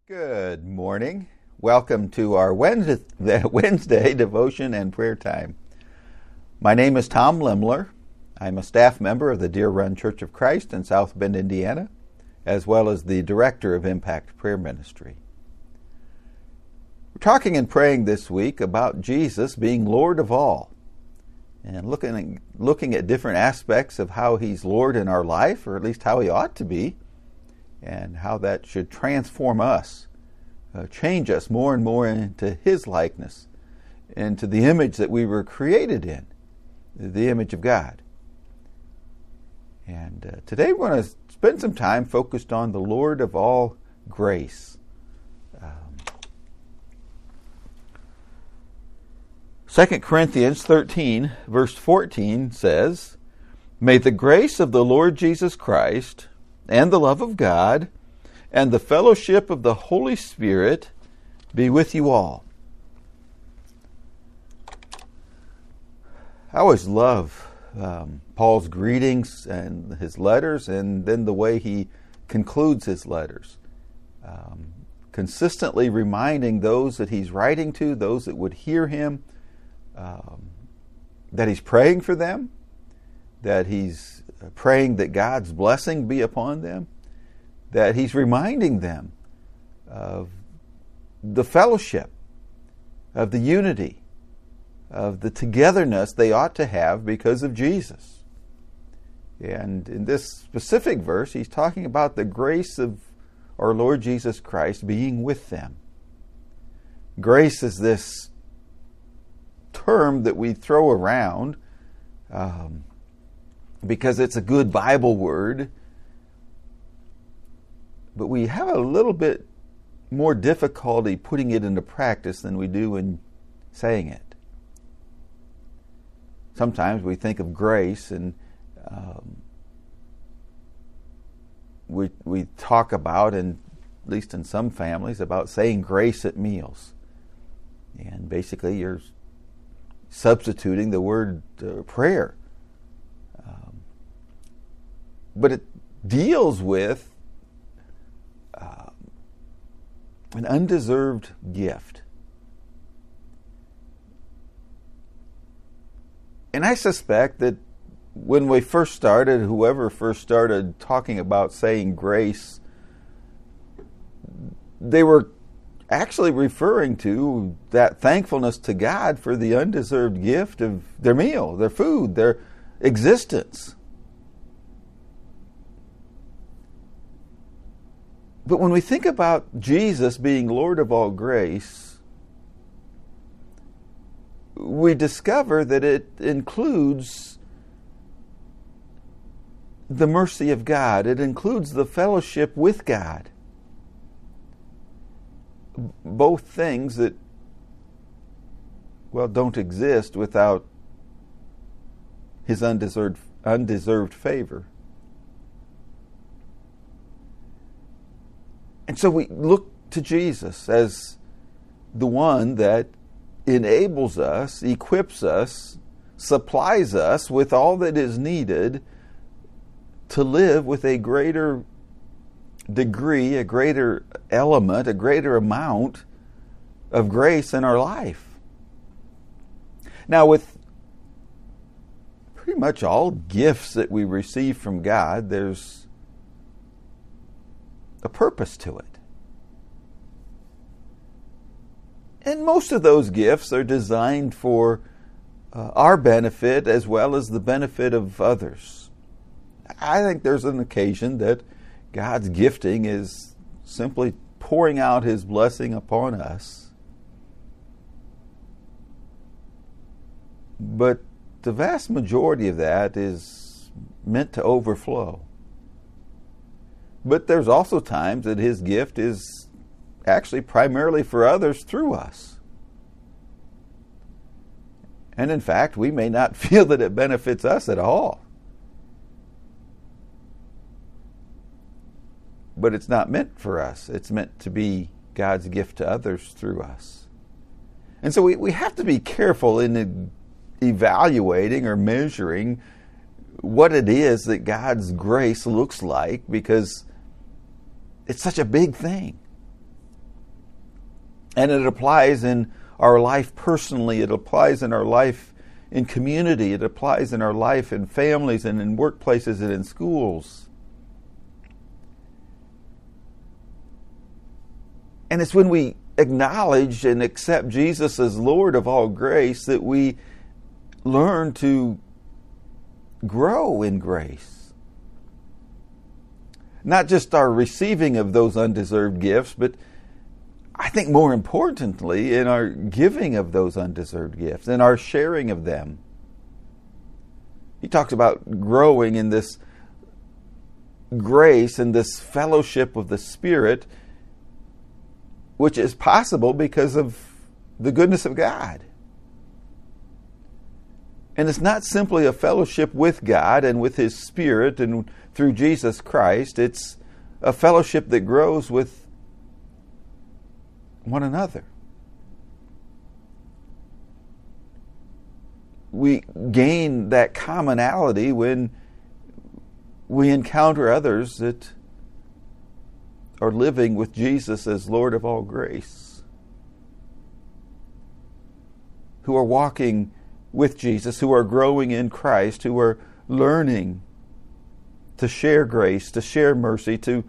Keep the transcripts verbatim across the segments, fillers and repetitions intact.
Good morning. Welcome to our Wednesday, Wednesday devotion and prayer time. My name is Tom Limler. I'm a staff member of the Deer Run Church of Christ in South Bend, Indiana, as well as the director of Impact Prayer Ministry. We're talking and praying this week about Jesus being Lord of all, and looking at, looking at different aspects of how He's Lord in our life, or at least how He ought to be, and how that should transform us, uh, change us more and more into His likeness, into the image that we were created in, the image of God. And uh, today we're going to spend some time focused on the Lord of all grace. Um, Second Corinthians thirteen, verse fourteen says, "May the grace of the Lord Jesus Christ and the love of God, and the fellowship of the Holy Spirit be with you all." I always love um, Paul's greetings and his letters, and then the way he concludes his letters. Um, consistently reminding those that he's writing to, those that would hear him, um, that he's praying for them, that he's praying that God's blessing be upon them, that he's reminding them of the fellowship, of the unity, of the togetherness they ought to have because of Jesus. And in this specific verse, he's talking about the grace of our Lord Jesus Christ being with them. Grace is this term that we throw around um, because it's a good Bible word, but we have a little bit more difficulty putting it into practice than we do in saying it. Sometimes we think of grace and um, we we talk about, and at least in some families, about saying grace at meals. And basically you're substituting the word uh, prayer. Um, but it deals with uh, an undeserved gift. And I suspect that when we first started, whoever first started talking about saying grace, they were actually referring to that thankfulness to God for the undeserved gift of their meal, their food, their existence. But when we think about Jesus being Lord of all grace, we discover that it includes the mercy of God. It includes the fellowship with God. Both things that, well, don't exist without His undeserved, undeserved favor. And so we look to Jesus as the one that enables us, equips us, supplies us with all that is needed to live with a greater degree, a greater element, a greater amount of grace in our life. Now, with pretty much all gifts that we receive from God, there's a purpose to it. And most of those gifts are designed for uh, our benefit as well as the benefit of others. I think there's an occasion that God's gifting is simply pouring out His blessing upon us. But the vast majority of that is meant to overflow. But there's also times that His gift is actually primarily for others through us. And in fact, we may not feel that it benefits us at all. But it's not meant for us. It's meant to be God's gift to others through us. And so we, we have to be careful in evaluating or measuring what it is that God's grace looks like, because it's such a big thing. And it applies in our life personally. It applies in our life in community. It applies in our life in families and in workplaces and in schools. And it's when we acknowledge and accept Jesus as Lord of all grace that we learn to grow in grace. Not just our receiving of those undeserved gifts, but I think more importantly, in our giving of those undeserved gifts, in our sharing of them. He talks about growing in this grace and this fellowship of the Spirit, which is possible because of the goodness of God. And it's not simply a fellowship with God and with His Spirit and through Jesus Christ. It's a fellowship that grows with one another. We gain that commonality when we encounter others that are living with Jesus as Lord of all grace, who are walking with Jesus, who are growing in Christ, who are learning to share grace, to share mercy, to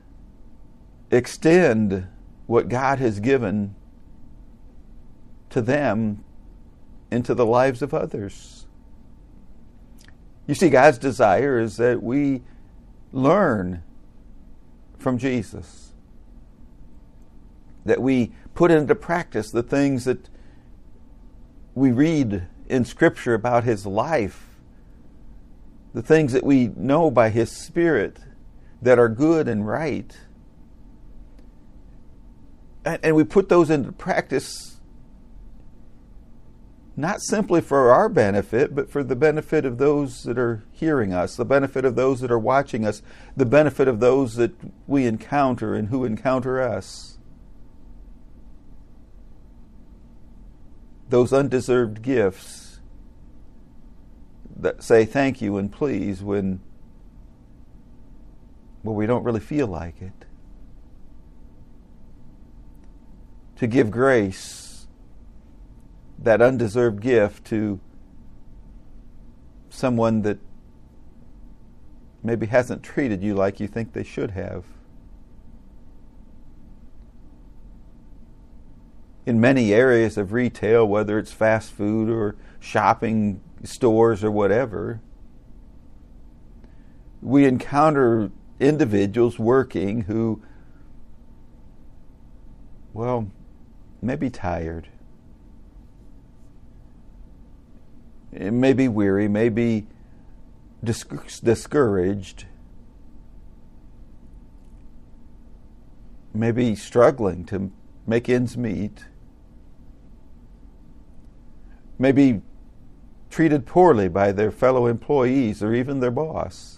extend what God has given to them into the lives of others. You see, God's desire is that we learn from Jesus, that we put into practice the things that we read in Scripture about His life, the things that we know by His Spirit that are good and right. And we put those into practice not simply for our benefit, but for the benefit of those that are hearing us, the benefit of those that are watching us, the benefit of those that we encounter and who encounter us. Those undeserved gifts that say thank you and please when, well, we don't really feel like it. To give grace, that undeserved gift, to someone that maybe hasn't treated you like you think they should have. In many areas of retail, whether it's fast food or shopping stores or whatever, we encounter individuals working who, well, may be tired, may be weary, may be dis- discouraged, may be struggling to make ends meet, may be treated poorly by their fellow employees or even their boss.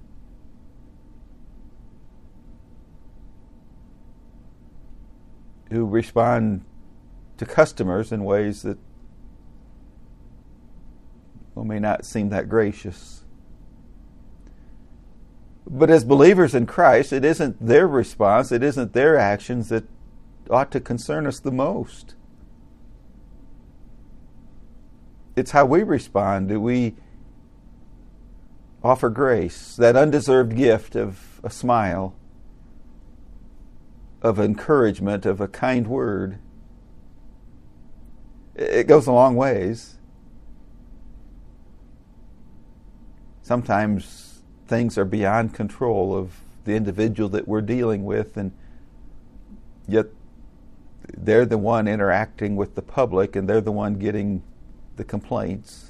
Who respond to customers in ways that, well, may not seem that gracious. But as believers in Christ, it isn't their response, it isn't their actions that ought to concern us the most. It's how we respond. Do we offer grace, that undeserved gift of a smile, of encouragement, of a kind word? It goes a long ways. Sometimes things are beyond control of the individual that we're dealing with, and yet they're the one interacting with the public, and they're the one getting the complaints.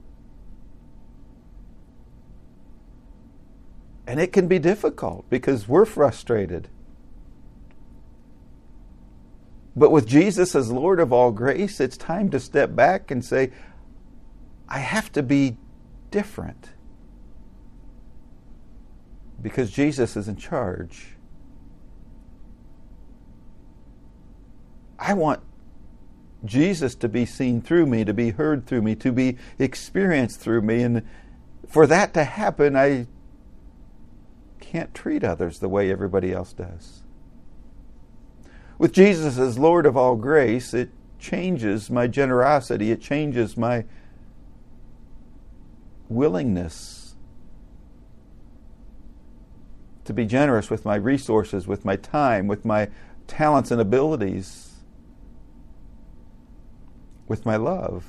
And it can be difficult because we're frustrated. But with Jesus as Lord of all grace, it's time to step back and say, I have to be different because Jesus is in charge. I want Jesus to be seen through me, to be heard through me, to be experienced through me. And for that to happen, I can't treat others the way everybody else does. With Jesus as Lord of all grace, it changes my generosity. It changes my willingness to be generous with my resources, with my time, with my talents and abilities, with my love.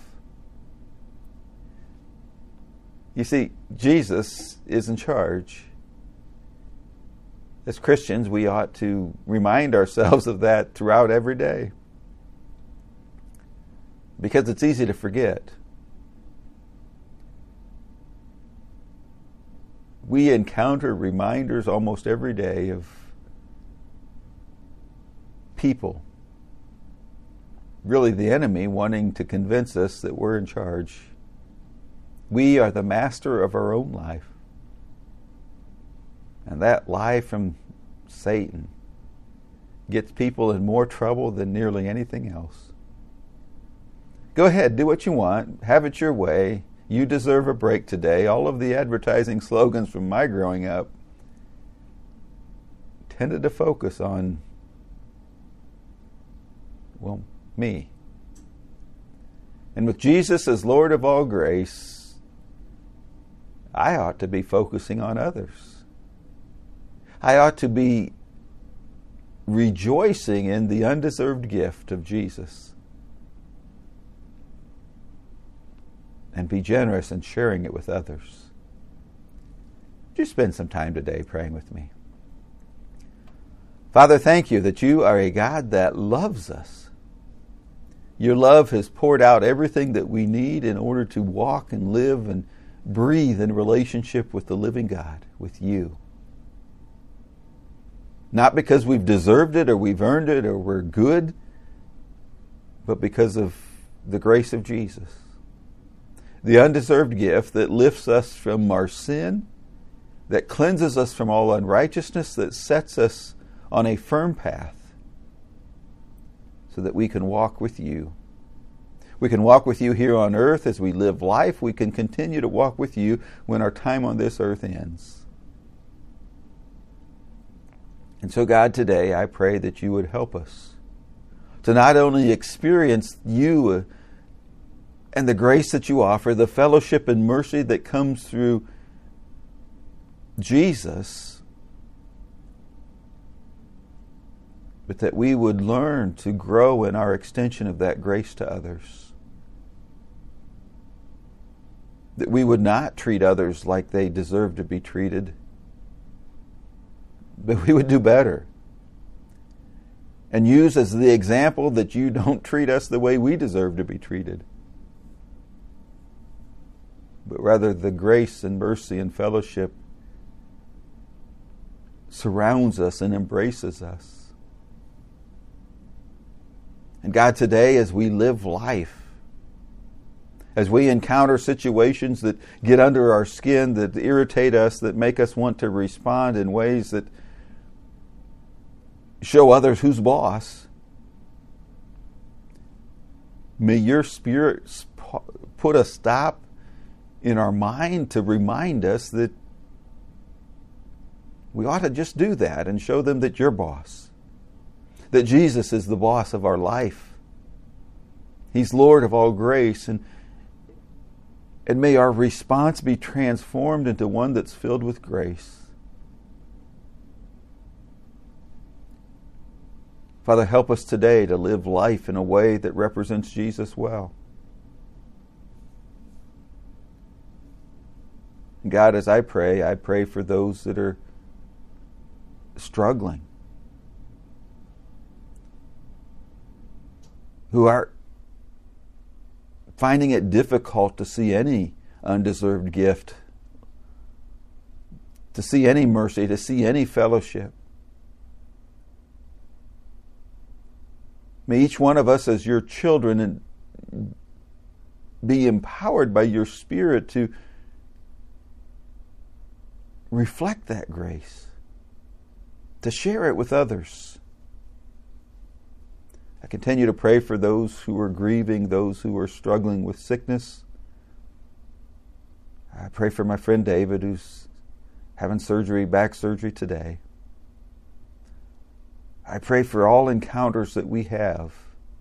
You see, Jesus is in charge. As Christians, we ought to remind ourselves of that throughout every day, because it's easy to forget. We encounter reminders almost every day of people, really the enemy, wanting to convince us that we're in charge. We are the master of our own life. And that lie from Satan gets people in more trouble than nearly anything else. Go ahead, do what you want, have it your way. You deserve a break today. All of the advertising slogans from my growing up tended to focus on, well, me. And with Jesus as Lord of all grace, I ought to be focusing on others. I ought to be rejoicing in the undeserved gift of Jesus and be generous in sharing it with others. Would you spend some time today praying with me? Father, thank you that you are a God that loves us. Your love has poured out everything that we need in order to walk and live and breathe in relationship with the living God, with you. Not because we've deserved it or we've earned it or we're good, but because of the grace of Jesus. The undeserved gift that lifts us from our sin, that cleanses us from all unrighteousness, that sets us on a firm path so that we can walk with you. We can walk with you here on earth as we live life. We can continue to walk with you when our time on this earth ends. And so, God, today I pray that you would help us to not only experience you and the grace that you offer, the fellowship and mercy that comes through Jesus, but that we would learn to grow in our extension of that grace to others. That we would not treat others like they deserve to be treated, but we would do better and use as the example that you don't treat us the way we deserve to be treated, but rather the grace and mercy and fellowship surrounds us and embraces us. And God, today as we live life, as we encounter situations that get under our skin, that irritate us, that make us want to respond in ways that show others who's boss, may your Spirit put a stop in our mind to remind us that we ought to just do that and show them that you're boss, that Jesus is the boss of our life. He's Lord of all grace, and and may our response be transformed into one that's filled with grace. Father, help us today to live life in a way that represents Jesus well. God, as I pray, I pray for those that are struggling, who are finding it difficult to see any undeserved gift, to see any mercy, to see any fellowship. May each one of us as your children be empowered by your Spirit to reflect that grace, to share it with others. I continue to pray for those who are grieving, those who are struggling with sickness. I pray for my friend David, who's having surgery, back surgery today. I pray for all encounters that we have,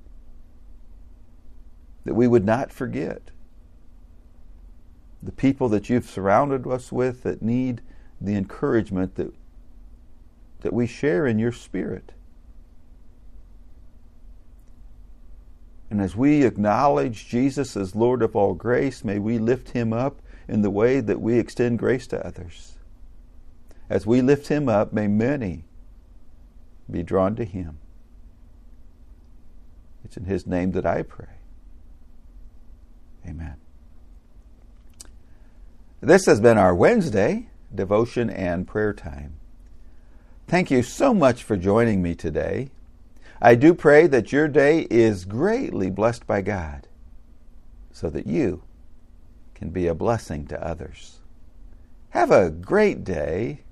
that we would not forget the people that you've surrounded us with that need the encouragement that, that we share in your Spirit. And as we acknowledge Jesus as Lord of all grace, may we lift him up in the way that we extend grace to others. As we lift him up, may many be drawn to him. It's in his name that I pray. Amen. This has been our Wednesday devotion and prayer time. Thank you so much for joining me today. I do pray that your day is greatly blessed by God, so that you can be a blessing to others. Have a great day,